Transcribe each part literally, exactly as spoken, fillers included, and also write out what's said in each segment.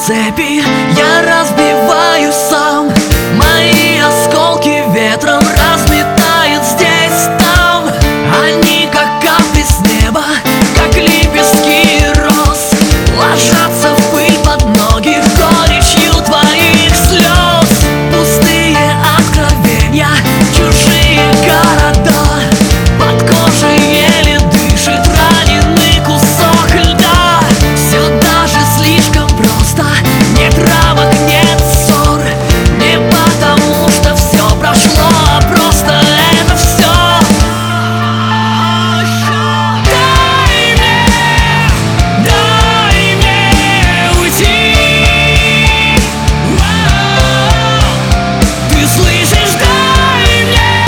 цепи я разбиваю сам. Мои осколки ветром разметает здесь, там. Они как капли с неба, как лепестки роз, ложатся в пыль под ноги горечью твоих слез. Пустые откровения, чужие города, под кожей еле дышит раненый кусок льда. Все даже слишком просто, нет рамок, нет ссор. Не потому что все прошло, а просто это все. Дай мне, дай мне уйти. Ты слышишь? Дай мне,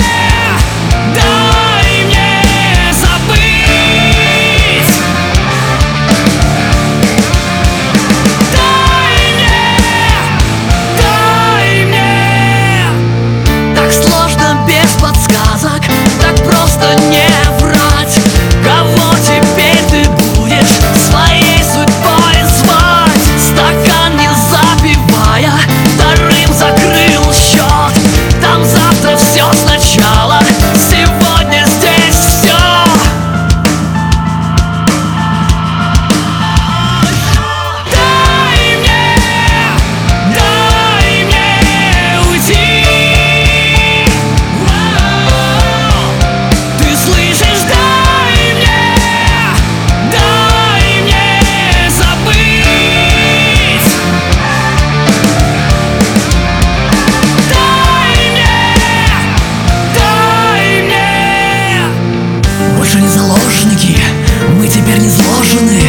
дай мне забыть. Дай мне, дай мне. Так сложно без подсказок, так просто не врать. Кого теперь ты будешь своей судьбой звать? Стакан не запивая, вторым закрыл счет. Там завтра все сначала, сегодня здесь все. Дай мне, дай мне уйти. Ты слышишь? Дай мне, дай мне забыть. Дай мне, дай мне. Больше не заложники, мы теперь не сложены.